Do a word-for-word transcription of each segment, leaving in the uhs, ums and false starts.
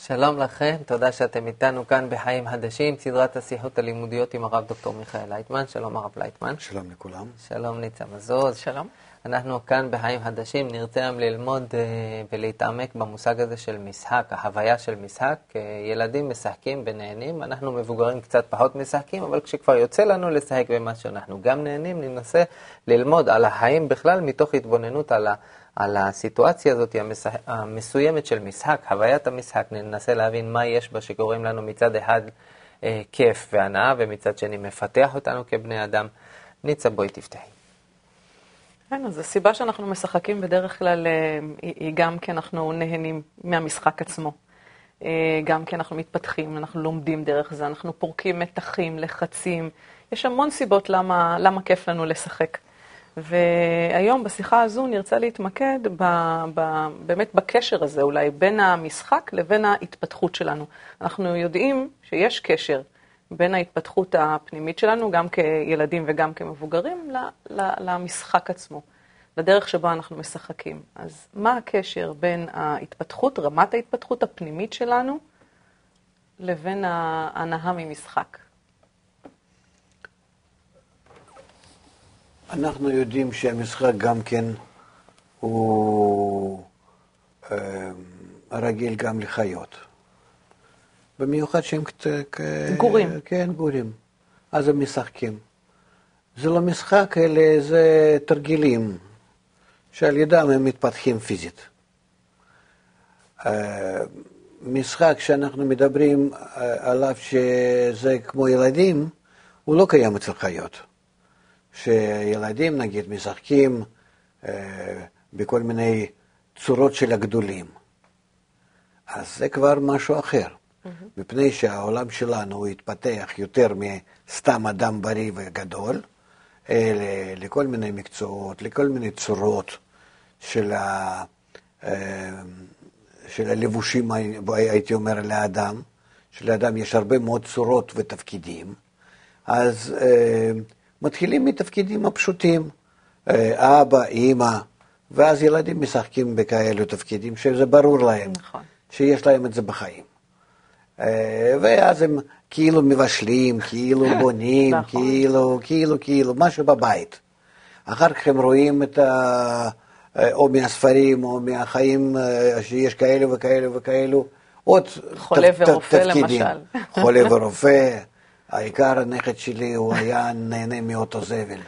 שלום לכם, תודה שאתם איתנו כאן בחיים חדשים, סדרת השיחות הלימודיות עם הרב דוקטור מיכאל לייטמן. שלום הרב לייטמן. שלום לכולם. שלום ניצה מזוז. שלום. אנחנו כאן בחיים חדשים, נרצה גם ללמוד uh, ולהתעמק במושג הזה של משחק, החוויה של משחק. Uh, ילדים משחקים ונהנים, אנחנו מבוגרים קצת פחות משחקים, אבל כשכבר יוצא לנו לשחק במה שאנחנו גם נהנים, ננסה ללמוד על החיים בכלל מתוך התבוננות על ה... על הסיטואציה הזאת המסה... המסוימת של משחק, חוויית המשחק. ננסה להבין מה יש בה שקוראים לנו מצד אחד אה, כיף והנאה, ומצד שני מפתח אותנו כבני אדם. ניצה, בואי תפתחי. כן, אז הסיבה שאנחנו משחקים בדרך כלל אה, היא גם כי אנחנו נהנים מהמשחק עצמו. אה, גם כי אנחנו מתפתחים, אנחנו לומדים דרך זה, אנחנו פורקים מתחים, לחצים. יש המון סיבות למה, למה כיף לנו לשחק. והיום בשיחה הזו נרצה להתמקד ב, ב, באמת בקשר הזה, אולי בין המשחק לבין ההתפתחות שלנו. אנחנו יודעים שיש קשר בין ההתפתחות הפנימית שלנו, גם כילדים וגם כמבוגרים, ל, ל, למשחק עצמו, לדרך שבה אנחנו משחקים. אז מה הקשר בין ההתפתחות, רמת ההתפתחות הפנימית שלנו, לבין ההנאה ממשחק? אנחנו יודעים שהמשחק גם כן הוא אה, רגיל גם לחיות. במיוחד שהם כ... גורים. כן, גורים. אז הם משחקים. זה לא משחק, אלא זה תרגילים, שעל ידם הם מתפתחים פיזית. אה, משחק שאנחנו מדברים עליו שזה כמו ילדים, הוא לא קיים אצל חיות. שילדים נגיד משחקים אה, בכל מיני צורות של הגדולים. אז זה כבר משהו אחר. Mm-hmm. מפני שהעולם שלנו הוא התפתח יותר מסתם אדם בריא וגדול, אה, לכל מיני מקצועות, לכל מיני צורות של, ה, אה, של הלבושים, הייתי אומר, לאדם. שלאדם יש הרבה מאוד צורות ותפקידים. אז אה, מתחילים מתפקידים הפשוטים, אבא, אמא, ואז ילדים משחקים בכאלו תפקידים שזה ברור להם, נכון. שיש להם את זה בחיים. ואז הם כאילו מבשלים, כאילו בונים, נכון. כאילו, כאילו, כאילו, משהו בבית. אחר כך הם רואים את ה... או מהספרים, או מהחיים שיש כאלו וכאלו וכאלו, עוד חולה ת, ורופא תפקידים. למשל. חולה ורופא. העיקר הנכד שלי הוא היה נהנה מאוטו זבל.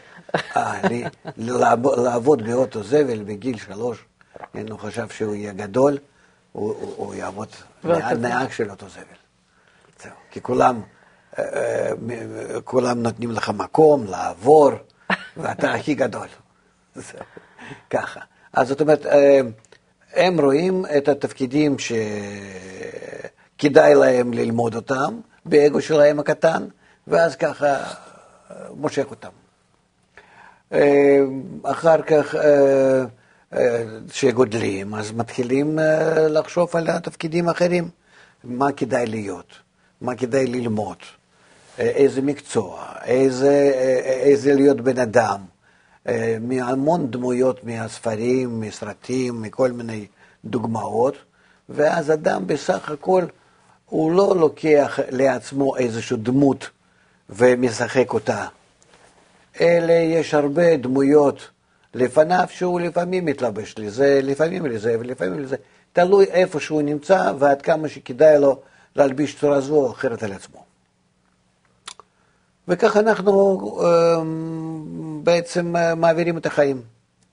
לעבוד באוטו זבל בגיל שלוש, הוא חשב שהוא יהיה גדול, הוא יעבוד נהג של אוטו זבל. כי כולם נותנים לך מקום לעבור, ואתה הכי גדול. ככה. אז זאת אומרת, הם רואים את התפקידים שכדאי להם ללמוד אותם, באגו שלהם הקטן, ואז ככה מושך אותם. אחר כך שגודלים, אז מתחילים לחשוב על התפקידים האחרים. מה כדאי להיות, מה כדאי ללמוד, איזה מקצוע, איזה, איזה להיות בן אדם. מהמון דמויות מהספרים, מסרטים, מכל מיני דוגמאות, ואז אדם בסך הכל הוא לא לוקח לעצמו איזושהי דמות ומשחק אותה, אלא יש הרבה דמויות לפניו שהוא לפעמים מתלבש לזה, לפעמים לזה ולפעמים לזה, תלוי איפה שהוא נמצא ועד כמה שכדאי לו להלביש צורה זו או אחרת על עצמו. וכך אנחנו בעצם מעבירים את החיים,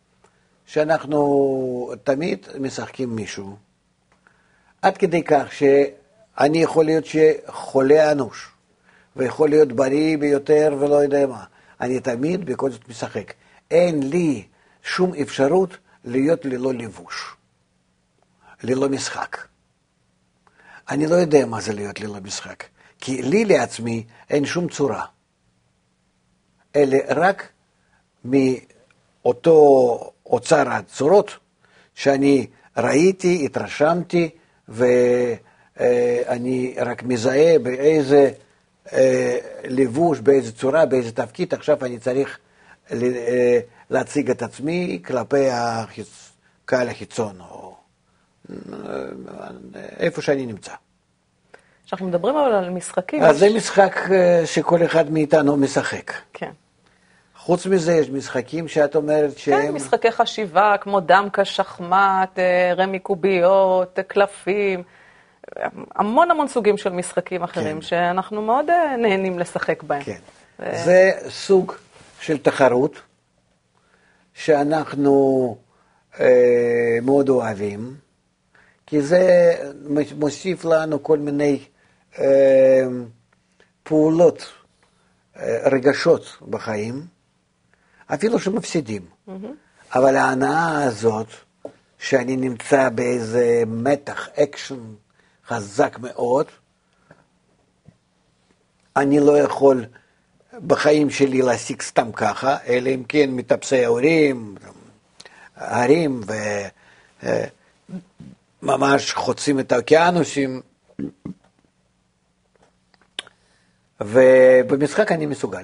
שאנחנו תמיד משחקים מישהו, עד כדי כך ש... אני יכול להיות שחולה אנוש, ויכול להיות בריא ביותר ולא יודע מה. אני תמיד בכל זאת משחק. אין לי שום אפשרות להיות ללא לבוש, ללא משחק. אני לא יודע מה זה להיות ללא משחק, כי לי לעצמי אין שום צורה, אלא רק מאותו אוצר הצורות שאני ראיתי, התרשמתי, ו... אני רק מזהה באיזה לבוש, באיזה צורה, באיזה תפקיד, עכשיו אני צריך להציג את עצמי כלפי הקהל החיצון, או איפה שאני נמצא. כשאנחנו מדברים אבל על משחקים... אז זה משחק שכל אחד מאיתנו משחק. כן. חוץ מזה יש משחקים שאת אומרת שהם... כן, משחקי חשיבה, כמו דמקה, שחמט, רמי קוביות, קלפים, המון המון סוגים של משחקים אחרים, כן. שאנחנו מאוד נהנים לשחק בהם. כן. ו... זה סוג של תחרות, שאנחנו אה, מאוד אוהבים, כי זה מוסיף לנו כל מיני אה, פעולות, אה, רגשות בחיים, אפילו שמפסידים. Mm-hmm. אבל ההנאה הזאת, שאני נמצא באיזה מתח, אקשן חזק מאוד, אני לא יכול בחיים שלי להשיג סתם ככה, אלא אם כן מטפסי ההורים, הרים, וממש חוצים את האוקיינוסים, ובמשחק אני מסוגל.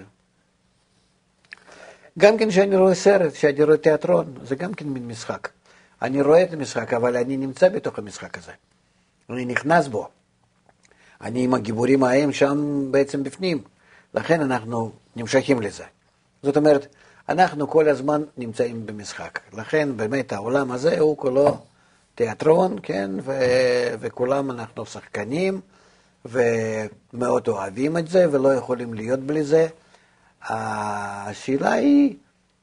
גם כן שאני רואה סרט, שאני רואה תיאטרון, זה גם כן מין משחק. אני רואה את המשחק, אבל אני נמצא בתוך המשחק הזה. אני נכנס בו. אני עם הגיבורים ההם שם בעצם בפנים. לכן אנחנו נמשכים לזה. זאת אומרת, אנחנו כל הזמן נמצאים במשחק. לכן באמת העולם הזה הוא כולו תיאטרון, כן, ו- וכולם אנחנו שחקנים, ומאוד אוהבים את זה, ולא יכולים להיות בלי זה. השאלה היא,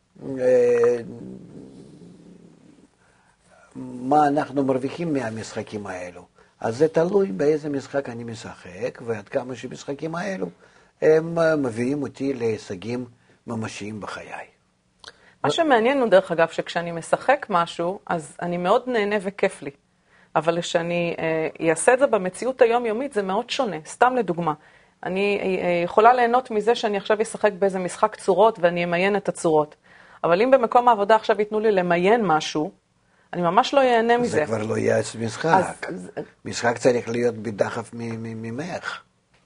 מה אנחנו מרוויחים מהמשחקים האלו. אז זה תלוי באיזה משחק אני משחק, ועד כמה שמשחקים האלו, הם מביאים אותי להישגים ממשיים בחיי. מה שמעניין הוא דרך אגב, שכשאני משחק משהו, אז אני מאוד נהנה וכיף לי. אבל כשאני אעשה את זה במציאות היומיומית, זה מאוד שונה. סתם לדוגמה, אני יכולה ליהנות מזה שאני עכשיו אשחק באיזה משחק צורות, ואני אמיין את הצורות. אבל אם במקום העבודה עכשיו ייתנו לי למיין משהו, אני ממש לא ייהנה מזה. זה כבר לא יהיה משחק. אז... משחק צריך להיות בדחף ממך.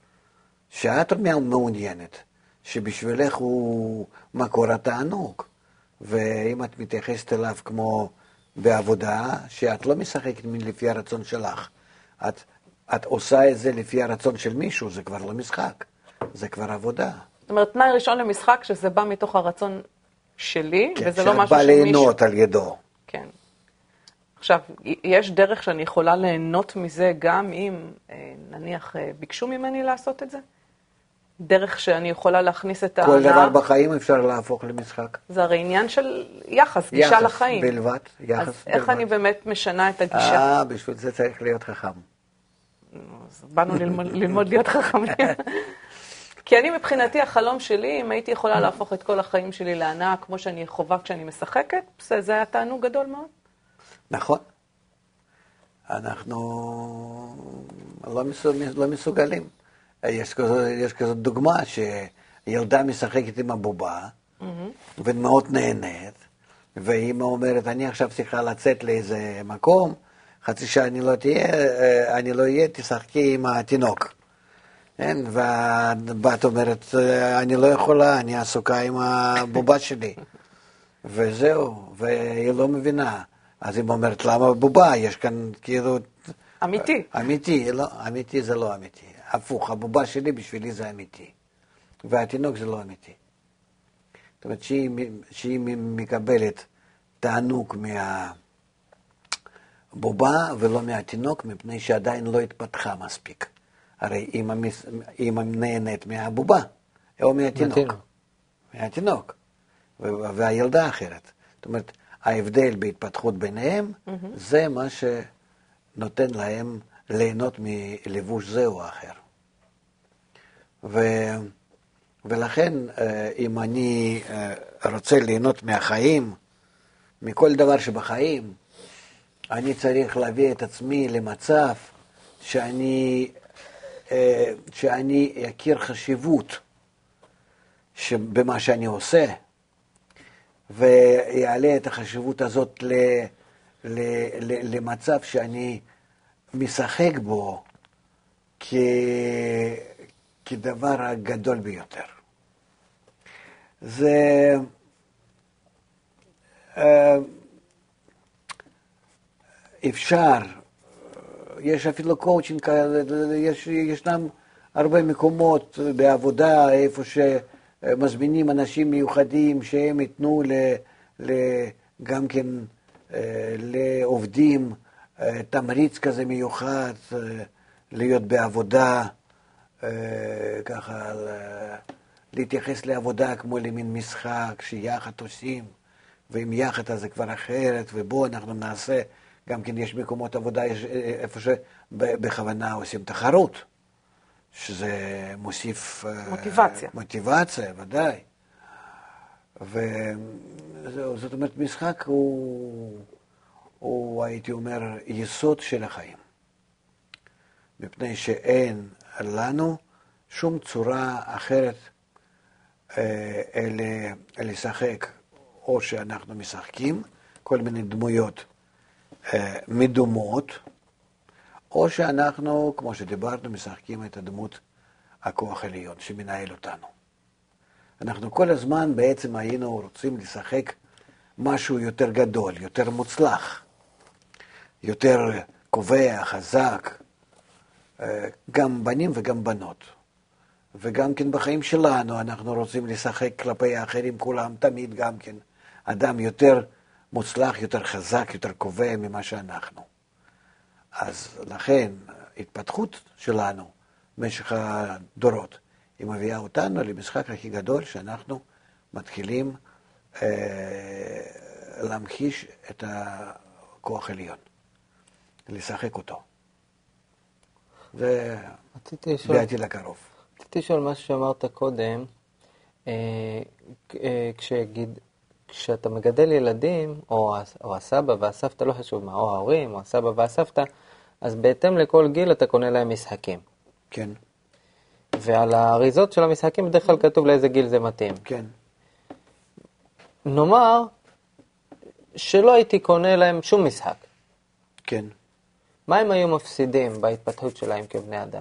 שאת מעוניינת, שבשבילך הוא מקור התענוג. ואם את מתייחסת אליו כמו בעבודה, שאת לא משחקת לפי הרצון שלך, את, את עושה את זה לפי הרצון של מישהו, זה כבר לא משחק, זה כבר עבודה. זאת אומרת, תנאי ראשון למשחק, שזה בא מתוך הרצון שלי, כן, וזה לא משהו של מישהו. שאת בא ליהנות על ידו. כן. עכשיו, יש דרך שאני יכולה ליהנות מזה גם אם, נניח, ביקשו ממני לעשות את זה? דרך שאני יכולה להכניס את ההנאה. כל דבר בחיים אפשר להפוך למשחק. זה הרי עניין של יחס, גישה יחס לחיים. בלבד, יחס אז בלבד. איך אני באמת משנה את הגישה? אה, בשביל זה צריך להיות חכם. אז באנו ללמוד, ללמוד להיות חכמים. כי אני מבחינתי, החלום שלי, אם הייתי יכולה להפוך את כל החיים שלי להנאה, כמו שאני חובה כשאני משחקת, זה היה תענוג גדול מאוד. נכון. אנחנו לא, מסוג, לא מסוגלים. יש כזו, יש כזו דוגמה שילדה משחקת עם הבובה, mm-hmm. ומאוד נהנית, ואמא אומרת, אני עכשיו צריכה לצאת לאיזה מקום, חצי שעה אני לא תהיה, אני לא אהיה, תשחקי עם התינוק. כן? והבת אומרת, אני לא יכולה, אני עסוקה עם הבובה שלי. וזהו, והיא לא מבינה. אז היא אומרת, למה בובה? יש כאן כאילו... אמיתי. אמיתי, לא, אמיתי זה לא אמיתי. הפוך, הבובה שלי בשבילי זה אמיתי. והתינוק זה לא אמיתי. זאת אומרת, שהיא, שהיא מקבלת תענוג מהבובה ולא מהתינוק, מפני שעדיין לא התפתחה מספיק. הרי אמא נהנית מהבובה, או מהתינוק. מהתינוק. והילדה אחרת. זאת אומרת, ההבדל בהתפתחות ביניהם, mm-hmm. זה מה שנותן להם ליהנות מלבוש זה או אחר. ו... ולכן, אם אני רוצה ליהנות מהחיים, מכל דבר שבחיים, אני צריך להביא את עצמי למצב שאני, שאני אכיר חשיבות במה שאני עושה, ויעלה את החשיבות הזאת ל, ל, ל, למצב שאני משחק בו כ, כדבר הגדול ביותר. זה אפשר יש אפילו קואוצ'ינג כאלה, יש, ישנם הרבה מקומות בעבודה, איפה שמזמינים אנשים מיוחדים שהם ייתנו ל, ל, גם כן לעובדים תמריץ כזה מיוחד, להיות בעבודה, ככה להתייחס לעבודה כמו למין משחק שיחד עושים, ואם יחד אז זה כבר אחרת, ובו אנחנו נעשה, גם כן יש מקומות עבודה, יש איפה שבכוונה עושים תחרות, שזה מוסיף מוטיבציה. מוטיבציה, ודאי. וזאת אומרת, משחק הוא, הוא, הייתי אומר, יסוד של החיים. מפני שאין לנו שום צורה אחרת אלה, לשחק, או שאנחנו משחקים כל מיני דמויות מדומות, או שאנחנו, כמו שדיברנו, משחקים את הדמות הכוח עליון שמנהל אותנו. אנחנו כל הזמן בעצם היינו רוצים לשחק משהו יותר גדול, יותר מוצלח, יותר קובע, חזק, גם בנים וגם בנות. וגם כן בחיים שלנו אנחנו רוצים לשחק כלפי האחרים, כולם תמיד גם כן אדם יותר מוצלח, יותר חזק, יותר קובע ממה שאנחנו. אז לכן התפתחות שלנו במשך הדורות היא מביאה אותנו למשחק הכי גדול שאנחנו מתחילים אה, להמחיש את הכוח העליון, לשחק אותו. זה בעתיד הקרוב. רציתי לשאול מה שאמרת קודם, אה, אה, כשגיד, כשאתה מגדל ילדים, או, או הסבא והסבתא, לא חשוב מה, או ההורים, או הסבא והסבתא, אז בהתאם לכל גיל אתה קונה להם משחקים. כן. ועל האריזות של המשחקים בדרך כלל כתוב לאיזה גיל זה מתאים. כן. נאמר שלא הייתי קונה להם שום משחק. כן. מה הם היו מפסידים בהתפתחות שלהם כבני אדם?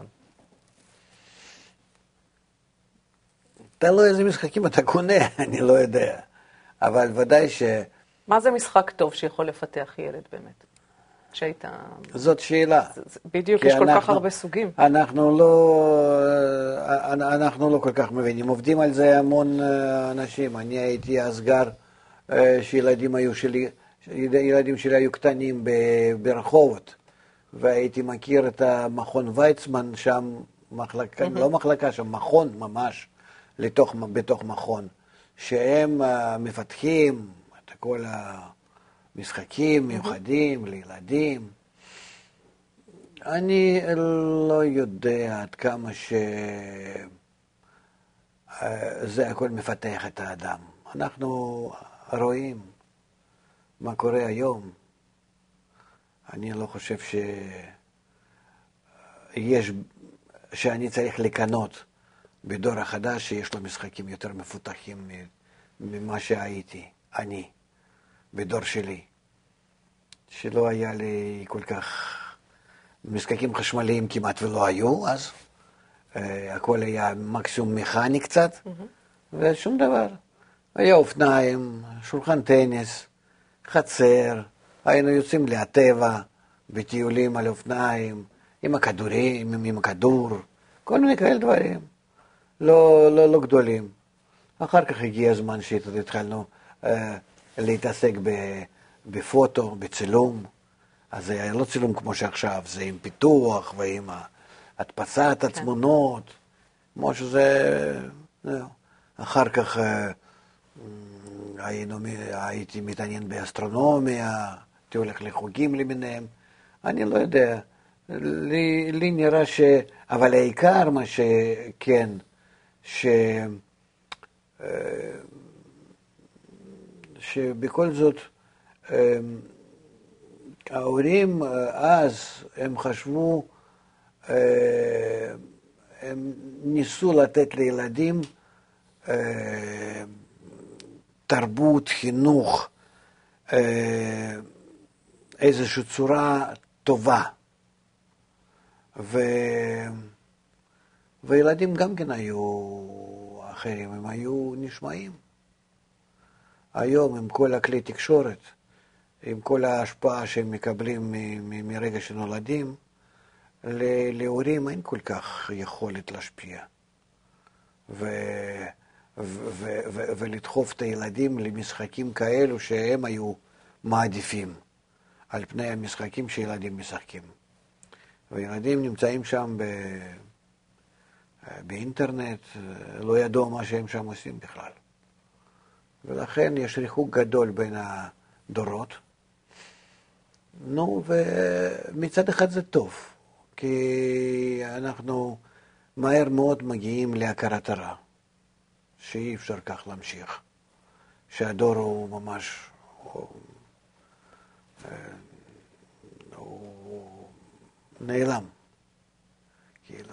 תלוי איזה משחקים אתה קונה, אני לא יודע. אבל ודאי ש... מה זה משחק טוב שיכול לפתח ילד באמת? שהיית... זאת שאלה. בדיוק, יש כל כך הרבה סוגים. אנחנו לא, אנחנו לא כל כך מבינים. עובדים על זה המון אנשים. אני הייתי אז גר, שילדים היו שלי, ילדים שלי היו קטנים ברחובות, והייתי מכיר את המכון ויצמן שם, מחלקה, לא מחלקה, שם מכון ממש, לתוך, בתוך מכון, שהם מפתחים את כל המשחקים מיוחדים לילדים. אני לא יודע עד כמה שזה הכל מפתח את האדם. אנחנו רואים מה קורה היום. אני לא חושב שיש, שאני צריך לקנות בדור החדש שיש לו משחקים יותר מפותחים ממה שהייתי, אני, בדור שלי. שלא היה לי כל כך, משחקים חשמליים כמעט ולא היו אז, הכל היה מקסימום מכני קצת, mm-hmm. ושום דבר. היה אופניים, שולחן טניס, חצר, היינו יוצאים לטבע, בטיולים על אופניים, עם הכדורים, עם, עם הכדור, כל מיני כאלה דברים. לא, לא, לא גדולים. אחר כך הגיע הזמן שהתחלנו אה, להתעסק בפוטו, בצילום. אז זה היה לא צילום כמו שעכשיו, זה עם פיתוח ועם הדפסת התמונות, כמו שזה... אחר כך אה, היינו, הייתי מתעניין באסטרונומיה, הייתי הולך לחוגים למיניהם, אני לא יודע. לי, לי נראה ש... אבל העיקר מה שכן, ש... שבכל זאת ההורים אז הם חשבו, הם ניסו לתת לילדים תרבות, חינוך, איזושהי צורה טובה. ו... וילדים גם כן היו אחרים, הם היו נשמעים. היום עם כל הכלי תקשורת, עם כל ההשפעה שהם מקבלים מ- מ- מרגע שנולדים, להורים אין כל כך יכולת להשפיע. ו... ו- ו- ו- ולדחוף את הילדים למשחקים כאלו שהם היו מעדיפים על פני המשחקים שילדים משחקים. וילדים נמצאים שם ב- באינטרנט, לא ידעו מה שהם שם עושים בכלל. ולכן יש ריחוק גדול בין הדורות. נו, ומצד אחד זה טוב, כי אנחנו מהר מאוד מגיעים להכרת הרע. שאי אפשר כך להמשיך, שהדור הוא ממש, הוא, הוא נעלם, כאילו,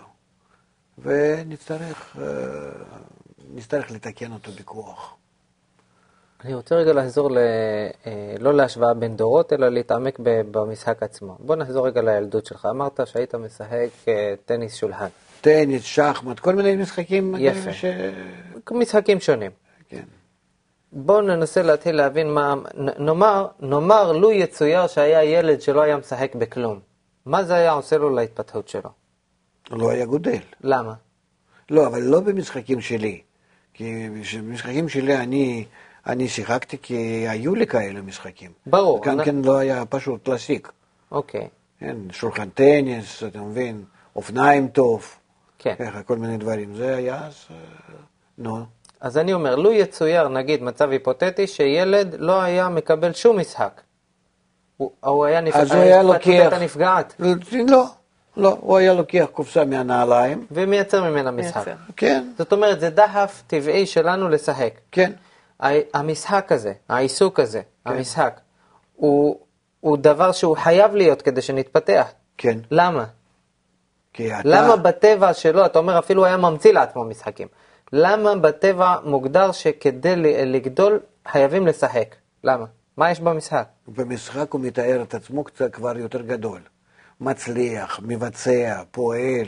ונצטרך נצטרך לתקן אותו בכוח. אני רוצה רגע לחזור, ל... לא להשוואה בין דורות, אלא להתעמק במשחק עצמו. בוא נחזור רגע לילדות שלך. אמרת שהיית משחק טניס שולחן. טניס, שחמט, כל מיני משחקים. יפה. ש... משחקים שונים. כן. בואו ננסה להתחיל להבין מה... נאמר, נאמר, לו יצויר שהיה ילד שלא היה משחק בכלום. מה זה היה עושה לו להתפתחות שלו? לא היה גודל. למה? לא, אבל לא במשחקים שלי. כי במשחקים שלי אני... אני שיחקתי כי היו לי כאלה משחקים. ברור. גם אני... כן לא היה פשוט להשיג. אוקיי. כן, שולחן טניס, אתה מבין, אופניים טוב, כן. ככה, כל מיני דברים. זה היה, אז, נו. אז אני אומר, לו יצויר, נגיד, מצב היפותטי, שילד לא היה מקבל שום משחק. הוא, הוא היה נפגעת. אז הוא היה לוקח... נפגעת. לא, לא, הוא היה לוקח קופסה מהנעליים. ומייצר ממנה משחק. מייצר. כן. זאת אומרת, זה דחף טבעי שלנו לשחק. כן. המשחק הזה, העיסוק הזה, כן. המשחק, הוא, הוא דבר שהוא חייב להיות כדי שנתפתח. כן. למה? כי אתה... למה בטבע שלו, אתה אומר אפילו היה ממציא לעצמו משחקים, למה בטבע מוגדר שכדי לגדול חייבים לשחק? למה? מה יש במשחק? במשחק הוא מתאר את עצמו קצת כבר יותר גדול. מצליח, מבצע, פועל.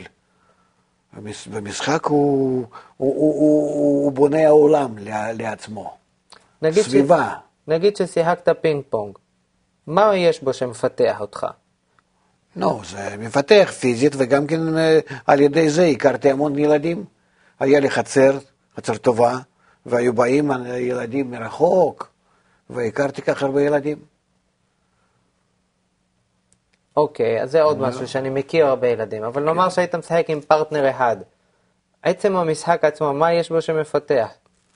במשחק הוא, הוא, הוא, הוא, הוא בונה העולם לעצמו. נגיד סביבה. ש... נגיד ששיחקת פינג פונג. מה יש בו שמפתח אותך? לא, זה מפתח פיזית, וגם כן על ידי זה הכרתי המון ילדים. היה לי חצר, חצר טובה, והיו באים ילדים מרחוק, והכרתי כך הרבה ילדים. אוקיי, אז זה עוד משהו שאני מכיר הרבה ילדים, אבל נאמר שהיית משחק עם פרטנר אחד. עצם המשחק עצמו, מה יש בו שמפתח?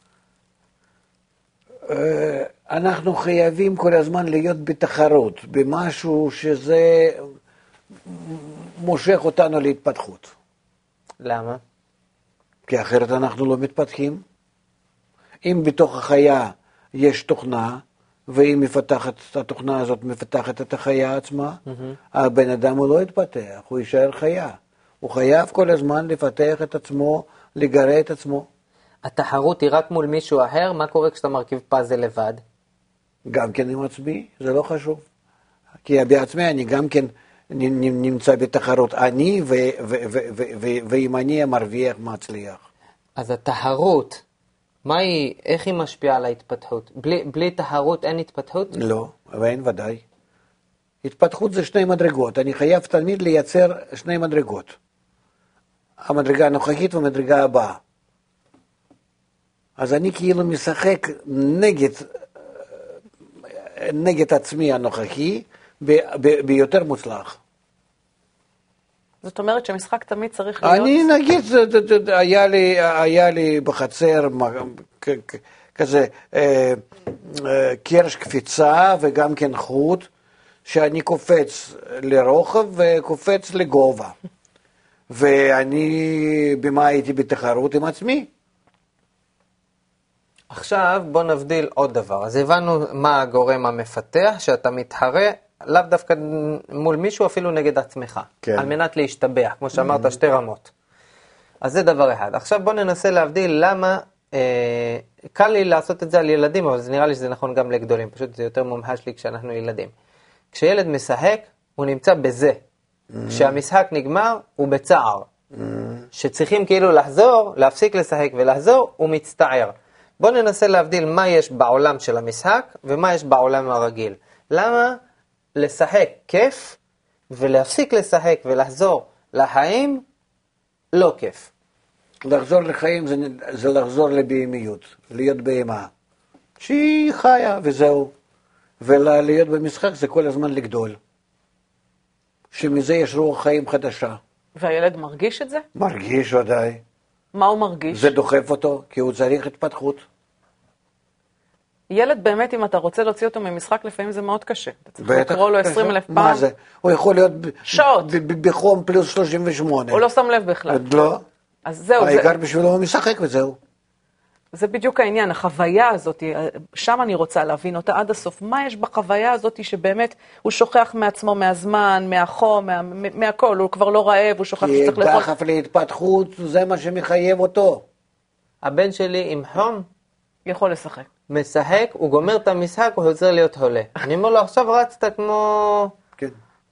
אנחנו חייבים כל הזמן להיות בתחרות, במשהו שזה מושך אותנו להתפתחות. למה? כי אחרת אנחנו לא מתפתחים. אם בתוך החיה יש תוכנה, והיא מפתחת, התוכנה הזאת מפתחת את החיה עצמה, mm-hmm. הבן אדם הוא לא יתפתח, הוא יישאר חיה. הוא חייב כל הזמן לפתח את עצמו, לגרה את עצמו. התחרות היא רק מול מישהו אחר? מה קורה כשאתה מרכיב פאזל לבד? גם כן עם עצמי, זה לא חשוב. כי בעצמי אני גם כן נמצא בתחרות, אני ו- ו- ו- ו- ו- ואם אני המרוויח מצליח. אז התחרות, מה היא, איך היא משפיעה על ההתפתחות? בלי, בלי תחרות אין התפתחות? לא, ואין ודאי. התפתחות זה שני מדרגות, אני חייב תמיד לייצר שני מדרגות. המדרגה הנוכחית והמדרגה הבאה. אז אני כאילו משחק נגד, נגד עצמי הנוכחי, ביותר מוצלח. זאת אומרת שמשחק תמיד צריך להיות... אני נגיד, היה לי, היה לי בחצר כזה קרש קפיצה וגם כן חוט, שאני קופץ לרוחב וקופץ לגובה. ואני, במה הייתי בתחרות עם עצמי? עכשיו בוא נבדיל עוד דבר. אז הבנו מה הגורם המפתח, שאתה מתחרה, לאו דווקא מול מישהו, אפילו נגד עצמך. כן. על מנת להשתבח, כמו שאמרת, mm-hmm. שתי רמות. אז זה דבר אחד. עכשיו בוא ננסה להבדיל למה, אה, קל לי לעשות את זה על ילדים, אבל זה נראה לי שזה נכון גם לגדולים. פשוט זה יותר מומחש לי כשאנחנו ילדים. כשילד משחק, הוא נמצא בזה. Mm-hmm. כשהמשחק נגמר, הוא בצער. Mm-hmm. שצריכים כאילו לחזור, להפסיק לשחק ולחזור, הוא מצטער. בוא ננסה להבדיל מה יש בעולם של המשחק ומה יש בעולם הרגיל. למה לשחק כיף ולהפסיק לשחק ולחזור לחיים, לא כיף. לחזור לחיים זה, זה לחזור לבהמיות, להיות בהמה, שהיא חיה וזהו. ולהיות במשחק זה כל הזמן לגדול. שמזה יש רוח חיים חדשה. והילד מרגיש את זה? מרגיש ודאי. מה הוא מרגיש? זה דוחף אותו, כי הוא צריך התפתחות. ילד באמת, אם אתה רוצה להוציא אותו ממשחק, לפעמים זה מאוד קשה. אתה צריך לקרוא לו עשרים אלף פעם. מה זה? הוא יכול להיות שעות. בחום פלוס שלושים ושמונה. הוא לא שם לב בכלל. לא. אז זהו. העיקר בשבילו הוא משחק וזהו. זה בדיוק העניין, החוויה הזאת, שם אני רוצה להבין אותה עד הסוף. מה יש בחוויה הזאת שבאמת הוא שוכח מעצמו, מהזמן, מהחום, מה, מהכל, הוא כבר לא רעב, הוא שוכח שצריך לאכול. כי דחף להתפתחות, זה מה שמחייב אותו. הבן שלי עם חום יכול לשחק. משחק, הוא גומר את המשחק, הוא חוזר להיות חולה. אני אומר לו, עכשיו רצת כמו... כן.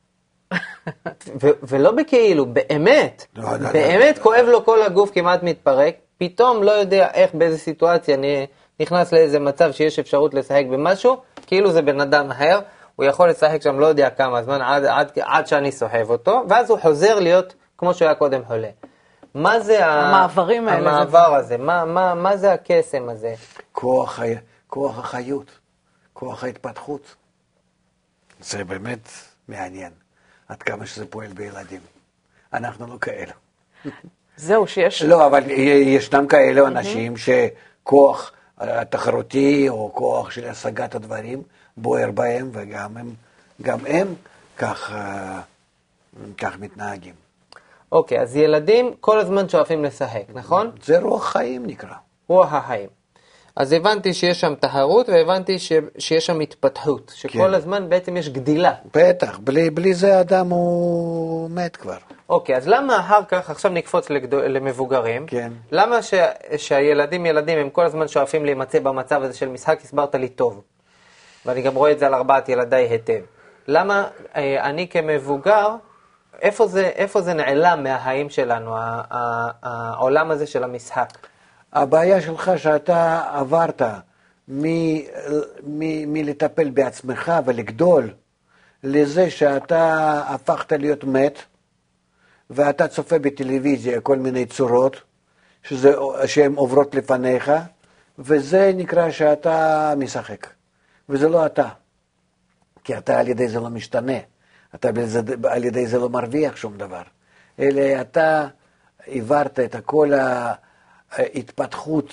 ו- ולא בכאילו, באמת. לא, לא, באמת לא, כואב לו כל הגוף, כמעט מתפרק. פתאום לא יודע איך, באיזה סיטואציה, אני נכנס לאיזה מצב שיש אפשרות לשחק במשהו, כאילו זה בן אדם אחר, הוא יכול לשחק שם לא יודע כמה זמן, עד, עד, עד שאני סוחב אותו, ואז הוא חוזר להיות כמו שהוא היה קודם חולה. מה זה המעברים האלה? המעבר הזה? מה, מה, מה זה הקסם הזה? כוח, כוח החיות, כוח ההתפתחות. זה באמת מעניין, עד כמה שזה פועל בילדים. אנחנו לא כאלה. זהו, שיש... לא, אבל ישנם כאלה אנשים שכוח תחרותי או כוח של השגת הדברים בוער בהם, וגם הם, גם הם כך, כך מתנהגים. אוקיי, אז ילדים כל הזמן שואפים לשחק, נכון? זה רוח חיים נקרא. רוח החיים. אז הבנתי שיש שם תחרות, והבנתי ש... שיש שם התפתחות, שכל כן. הזמן בעצם יש גדילה. בטח, בלי, בלי זה אדם הוא מת כבר. אוקיי, אז למה אחר כך, עכשיו נקפוץ לגדול, למבוגרים, כן. למה ש... שהילדים ילדים הם כל הזמן שואפים להימצא במצב הזה של משחק, הסברת לי טוב, ואני גם רואה את זה על ארבעת ילדיי היטב. למה אה, אני כמבוגר, איפה זה, איפה זה נעלם מהחיים שלנו, ה... ה... העולם הזה של המשחק? הבעיה שלך שאתה עברת מלטפל בעצמך ולגדול, לזה שאתה הפכת להיות מת, ואתה צופה בטלוויזיה כל מיני צורות, שזה, שהן עוברות לפניך, וזה נקרא שאתה משחק. וזה לא אתה. כי אתה על ידי זה לא משתנה. אתה על ידי זה לא מרוויח שום דבר. אלא אתה עברת את כל ה... ההתפתחות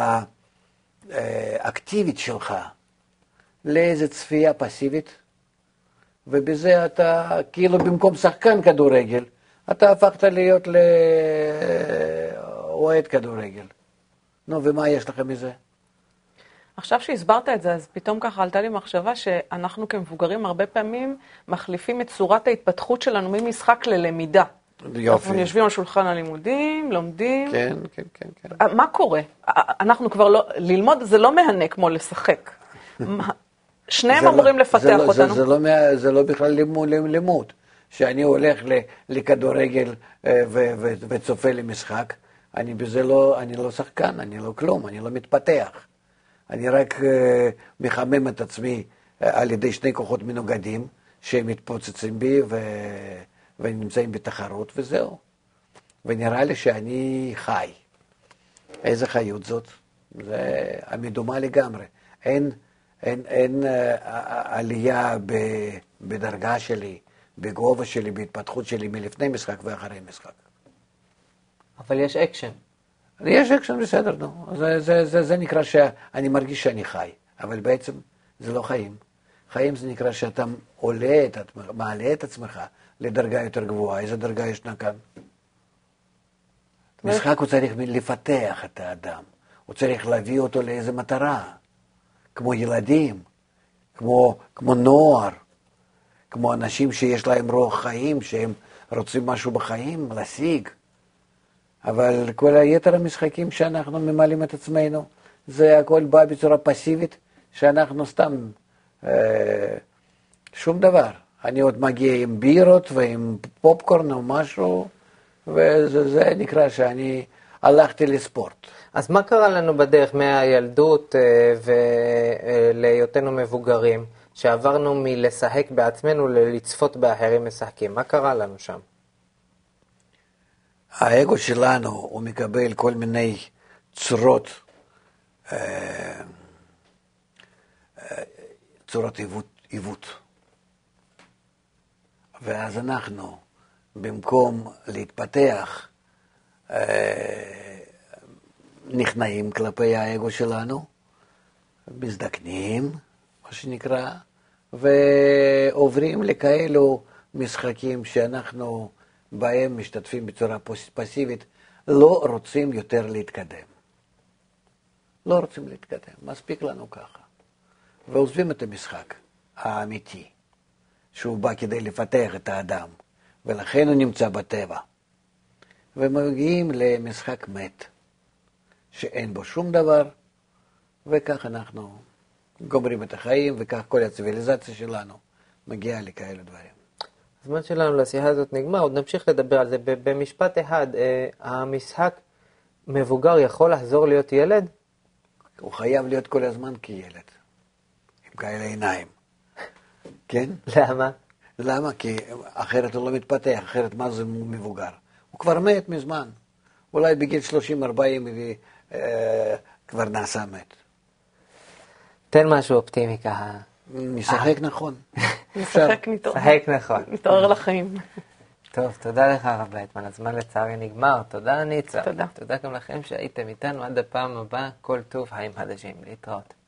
האקטיבית שלך לאיזו צפייה פסיבית, ובזה אתה, כאילו במקום שחקן כדורגל, אתה הפכת להיות לאוהד כדורגל. נו, ומה יש לכם מזה? עכשיו שהסברת את זה, אז פתאום ככה עלתה לי מחשבה שאנחנו כמבוגרים הרבה פעמים מחליפים את צורת ההתפתחות שלנו ממשחק ללמידה. יופי. אנחנו יושבים על שולחן הלימודים, לומדים. כן, כן, כן, כן. מה קורה? אנחנו כבר לא, ללמוד זה לא מהנה כמו לשחק. שניהם אמורים לפתח אותנו. זה לא, זה לא בכלל לימוד. שאני הולך לכדורגל וצופה למשחק, אני בזה לא, אני לא שחקן, אני לא כלום, אני לא מתפתח. אני רק מחמם את עצמי על ידי שני כוחות מנוגדים, שהם מתפוצצים בי ו... ונמצאים בתחרות וזהו. ונראה לי שאני חי. איזה חיות זאת? זה המדומה לגמרי. אין, אין, אין עלייה בדרגה שלי, בגובה שלי, בהתפתחות שלי מלפני משחק ואחרי משחק. אבל יש אקשן. יש אקשן בסדר, נו. זה, זה, זה, זה נקרא שאני מרגיש שאני חי, אבל בעצם זה לא חיים. חיים זה נקרא שאתה עולה את עצמך, מעלה את עצמך לדרגה יותר גבוהה. איזה דרגה ישנה כאן? משחק הוא צריך לפתח את האדם. הוא צריך להביא אותו לאיזו מטרה. כמו ילדים, כמו, כמו נוער, כמו אנשים שיש להם רוח חיים, שהם רוצים משהו בחיים, להשיג. אבל כל היתר המשחקים שאנחנו ממלאים את עצמנו, זה הכל בא בצורה פסיבית, שאנחנו סתם אה, שום דבר. אני עוד מגיע עם בירות ועם פופקורן או משהו, וזה זה נקרא שאני הלכתי לספורט. אז מה קרה לנו בדרך מהילדות ולהיותנו מבוגרים, שעברנו מלשחק בעצמנו ללצפות באחרים משחקים? מה קרה לנו שם? האגו שלנו, הוא מקבל כל מיני צורות, אה, אה, צורות עיוות, עיוות. ואז אנחנו, במקום להתפתח, אה, נכנעים כלפי האגו שלנו, מזדקנים, מה שנקרא, ועוברים לכאלו משחקים שאנחנו בהם משתתפים בצורה פסיבית, לא רוצים יותר להתקדם. לא רוצים להתקדם, מספיק לנו ככה. ועוזבים את המשחק האמיתי, שהוא בא כדי לפתח את האדם, ולכן הוא נמצא בטבע. ומגיעים למשחק מת, שאין בו שום דבר, וכך אנחנו גומרים את החיים, וכך כל הציביליזציה שלנו מגיעה לכאלה דברים. הזמן שלנו לשיחה הזאת נגמר, עוד נמשיך לדבר על זה. במשפט אחד, המשחק מבוגר יכול לחזור להיות ילד? הוא חייב להיות כל הזמן כילד, עם כאלה עיניים. כן? למה? למה? כי אחרת הוא לא מתפתח, אחרת מה זה מבוגר? הוא כבר מת מזמן. אולי בגיל שלושים ארבעים אה, כבר נעשה מת. תן משהו אופטימי ככה. משחק נכון. משחק משחק נכון. מתעורר לחיים. טוב, תודה לך הרב לייטמן, הזמן לצערי נגמר. תודה ניצה. תודה. תודה גם לכם שהייתם איתנו עד הפעם הבאה. כל טוב, חיים חדשים. להתראות.